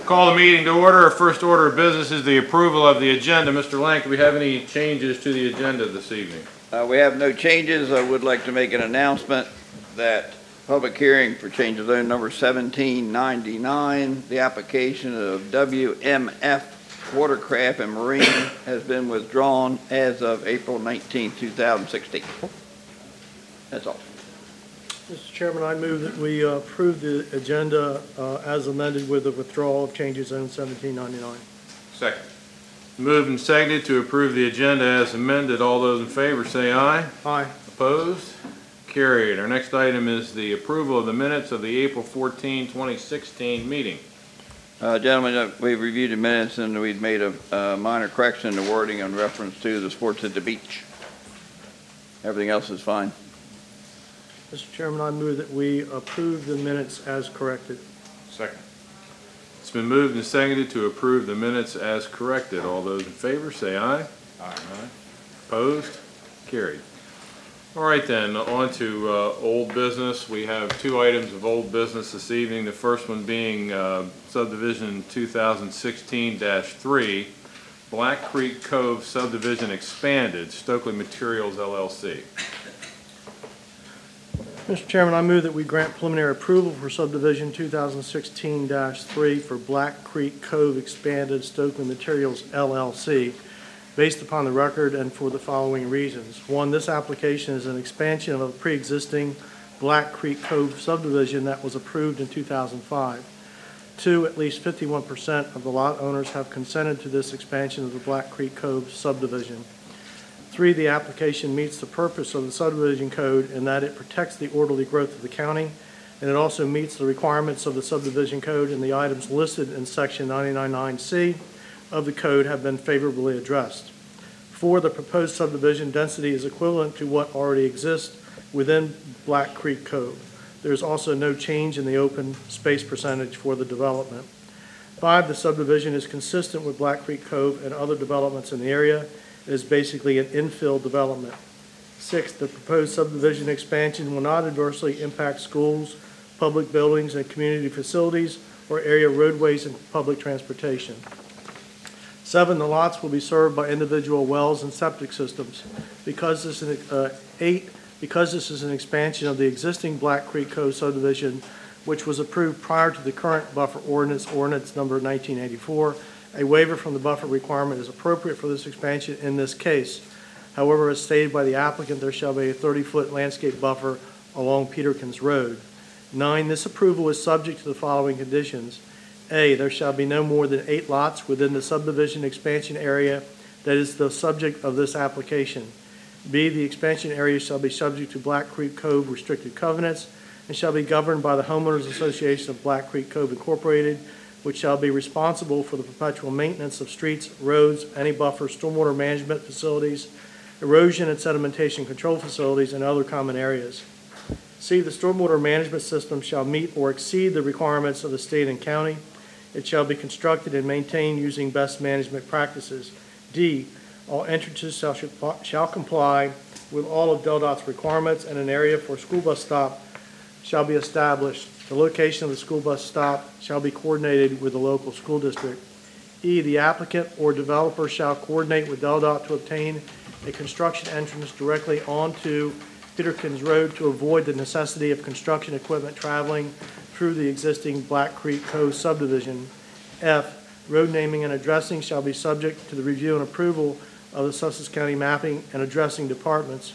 Call the meeting to order. Our first order of business is the approval of the agenda. Mr. Lang, do we have any changes to the agenda this evening? We have no changes. I would like to make an announcement that public hearing for change of zone number 1799, the application of WMF Watercraft and Marine has been withdrawn as of April 19, 2016. That's all. Mr. Chairman, I move that we approve the agenda as amended with the withdrawal of changes in 1799. Second. Moved and seconded to approve the agenda as amended. All those in favor say aye. Aye. Opposed? Carried. Our next item is the approval of the minutes of the April 14, 2016 meeting. Gentlemen, we've reviewed the minutes and we've made a minor correction in the wording in reference to the sports at the beach. Everything else is fine. Mr. Chairman, I move that we approve the minutes as corrected. Second. It's been moved and seconded to approve the minutes as corrected. All those in favor say aye. Aye. Opposed? Carried. All right then, on to old business. We have two items of old business this evening. The first one being subdivision 2016-3, Black Creek Cove subdivision expanded, Stokely Materials LLC. Mr. Chairman, I move that we grant preliminary approval for subdivision 2016-3 for Black Creek Cove Expanded Stokely Materials LLC, based upon the record and for the following reasons. One, this application is an expansion of a pre-existing Black Creek Cove subdivision that was approved in 2005. Two, at least 51% of the lot owners have consented to this expansion of the Black Creek Cove subdivision. Three, the application meets the purpose of the subdivision code in that it protects the orderly growth of the county, and it also meets the requirements of the subdivision code, and the items listed in section 999C of the code have been favorably addressed. Four, the proposed subdivision density is equivalent to what already exists within Black Creek Cove. There is also no change in the open space percentage for the development. Five, the subdivision is consistent with Black Creek Cove and other developments in the area. It is basically an infill development. Six, the proposed subdivision expansion will not adversely impact schools, public buildings, and community facilities, or area roadways and public transportation. Seven, the lots will be served by individual wells and septic systems. Because this is an expansion of the existing Black Creek Cove subdivision, which was approved prior to the current buffer ordinance number 1984, a waiver from the buffer requirement is appropriate for this expansion in this case. However, as stated by the applicant, there shall be a 30-foot landscape buffer along Peterkins Road. 9, this approval is subject to the following conditions. A, there shall be no more than 8 lots within the subdivision expansion area that is the subject of this application. B, the expansion area shall be subject to Black Creek Cove restricted covenants and shall be governed by the Homeowners Association of Black Creek Cove Incorporated, which shall be responsible for the perpetual maintenance of streets, roads, any buffer, stormwater management facilities, erosion and sedimentation control facilities, and other common areas. C, the stormwater management system shall meet or exceed the requirements of the state and county. It shall be constructed and maintained using best management practices. D, all entrances shall comply with all of DelDOT's requirements, and an area for school bus stop shall be established. The location of the school bus stop shall be coordinated with the local school district. E, the applicant or developer shall coordinate with DelDOT to obtain a construction entrance directly onto Peterkins Road to avoid the necessity of construction equipment traveling through the existing Black Creek Cove subdivision. F, road naming and addressing shall be subject to the review and approval of the Sussex County Mapping and Addressing Departments.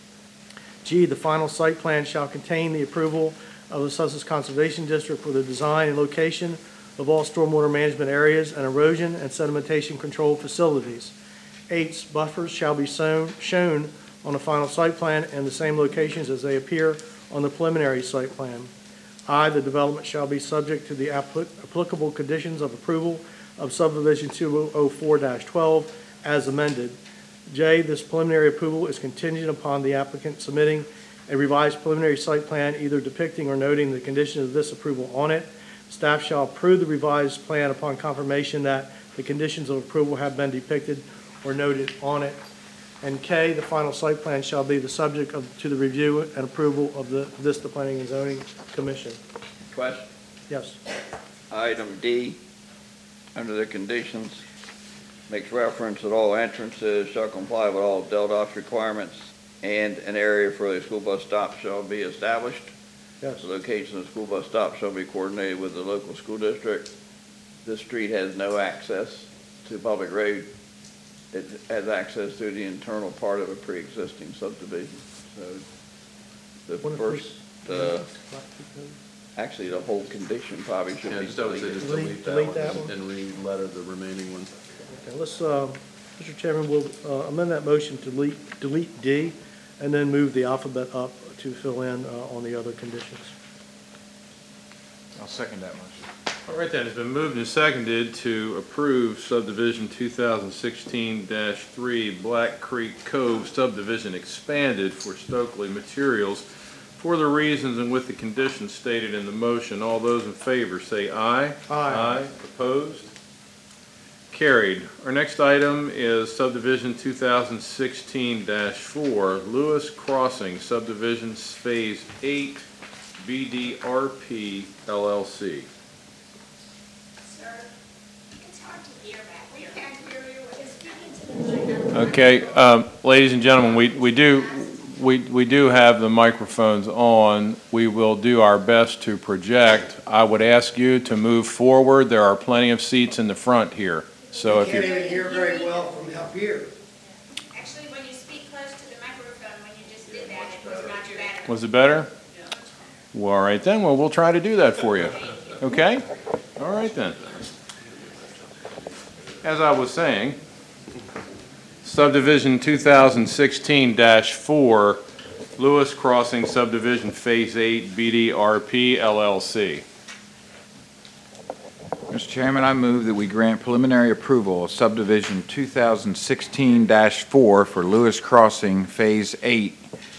G, the final site plan shall contain the approval of the Sussex Conservation District for the design and location of all stormwater management areas and erosion and sedimentation control facilities. H, buffers shall be shown on the final site plan in the same locations as they appear on the preliminary site plan. I, the development shall be subject to the applicable conditions of approval of subdivision 204-12 as amended. J, this preliminary approval is contingent upon the applicant submitting a revised preliminary site plan either depicting or noting the conditions of this approval on it. Staff shall approve the revised plan upon confirmation that the conditions of approval have been depicted or noted on it. And K, the final site plan shall be the subject to the review and approval of the Planning and Zoning Commission. Question? Yes. Item D, under the conditions, makes reference that all entrances shall comply with all DelDOT's requirements, and an area for a school bus stop shall be established. Yes. The location of the school bus stop shall be coordinated with the local school district. This street has no access to public road. It has access through the internal part of a pre-existing subdivision. So the first, actually, the whole condition probably should be Just I would say deleted. just delete Delete that that one and re-letter the remaining ones. Okay, let's, Mr. Chairman, we'll amend that motion to delete D and then move the alphabet up to fill in on the other conditions. I'll second that motion. All right, then, it's been moved and seconded to approve subdivision 2016-3 Black Creek Cove subdivision expanded for Stokely Materials for the reasons and with the conditions stated in the motion. All those in favor say aye. Aye. Opposed? Carried. Our next item is subdivision 2016-4 Lewis Crossing subdivision Phase 8 BDRP LLC. Sir, it's hard to hear back. We can't hear you. It's speaking to the microphone. Okay, ladies and gentlemen, we do have the microphones on. We will do our best to project. I would ask you to move forward. There are plenty of seats in the front here. So if Can't you, even hear very well from up here. Actually, when you speak close to the microphone, when you just did that, it was much better. was it better? Well, all right then. Well, we'll try to do that for you. Okay? All right then. As I was saying, subdivision 2016-4 Lewis Crossing subdivision Phase 8 BDRP LLC. Mr. Chairman, I move that we grant preliminary approval of subdivision 2016-4 for Lewis Crossing Phase 8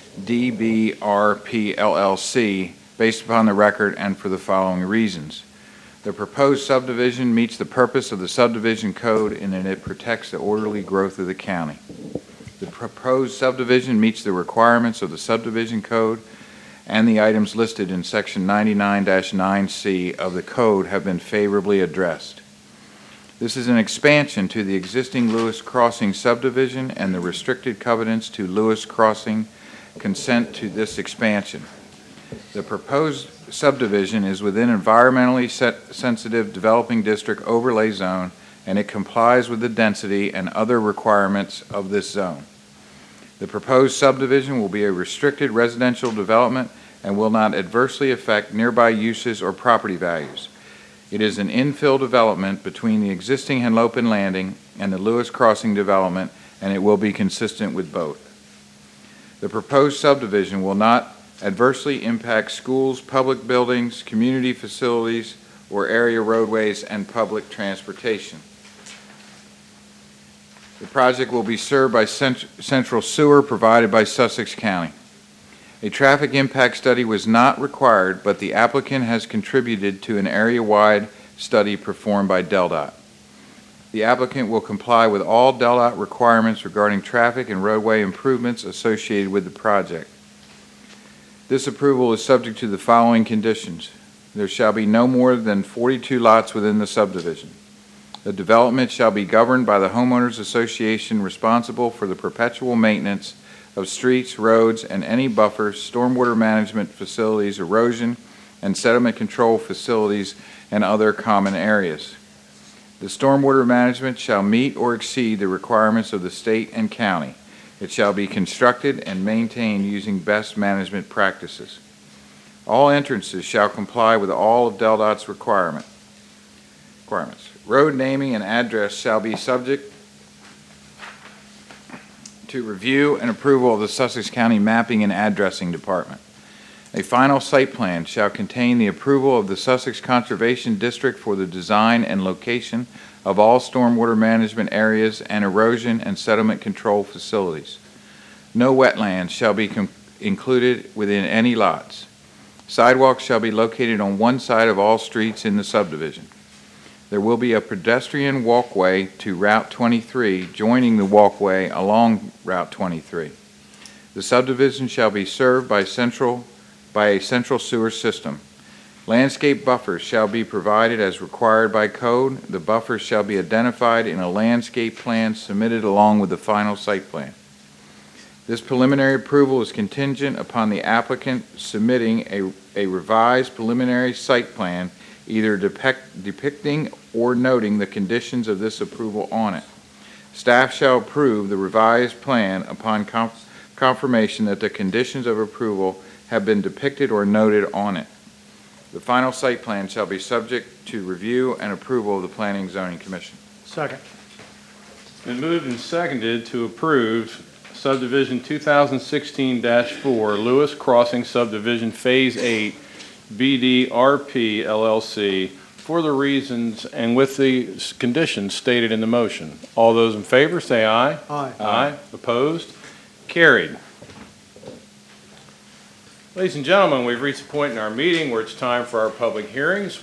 DBRP LLC based upon the record and for the following reasons. The proposed subdivision meets the purpose of the subdivision code in that it protects the orderly growth of the county. The proposed subdivision meets the requirements of the subdivision code, and the items listed in Section 99-9C of the code have been favorably addressed. This is an expansion to the existing Lewis Crossing subdivision, and the restricted covenants to Lewis Crossing consent to this expansion. The proposed subdivision is within environmentally sensitive developing district overlay zone, and it complies with the density and other requirements of this zone. The proposed subdivision will be a restricted residential development and will not adversely affect nearby uses or property values. It is an infill development between the existing Henlopen Landing and the Lewis Crossing development, and it will be consistent with both. The proposed subdivision will not adversely impact schools, public buildings, community facilities, or area roadways and public transportation. The project will be served by central sewer provided by Sussex County. A traffic impact study was not required, but the applicant has contributed to an area-wide study performed by DelDOT. The applicant will comply with all DelDOT requirements regarding traffic and roadway improvements associated with the project. This approval is subject to the following conditions. There shall be no more than 42 lots within the subdivision. The development shall be governed by the homeowners association responsible for the perpetual maintenance of streets, roads, and any buffers, stormwater management facilities, erosion and sediment control facilities, and other common areas. The stormwater management shall meet or exceed the requirements of the state and county. It shall be constructed and maintained using best management practices. All entrances shall comply with all of DelDOT's requirements. Road naming and address shall be subject to review and approval of the Sussex County Mapping and Addressing Department. A final site plan shall contain the approval of the Sussex Conservation District for the design and location of all stormwater management areas and erosion and sediment control facilities. No wetlands shall be included within any lots. Sidewalks shall be located on one side of all streets in the subdivision. There will be a pedestrian walkway to Route 23 joining the walkway along Route 23. The subdivision shall be served by a central sewer system. Landscape buffers shall be provided as required by code. The buffers shall be identified in a landscape plan submitted along with the final site plan. This preliminary approval is contingent upon the applicant submitting a revised preliminary site plan, either depicting or noting the conditions of this approval on it. Staff shall approve the revised plan upon confirmation that the conditions of approval have been depicted or noted on it. The final site plan shall be subject to review and approval of the Planning and Zoning Commission. Second. Been moved and seconded to approve subdivision 2016-4 Lewis Crossing subdivision Phase 8 BDRP LLC for the reasons and with the conditions stated in the motion. All those in favor say aye. Aye. Aye. Opposed? Carried. Ladies and gentlemen, we've reached a point in our meeting where it's time for our public hearings.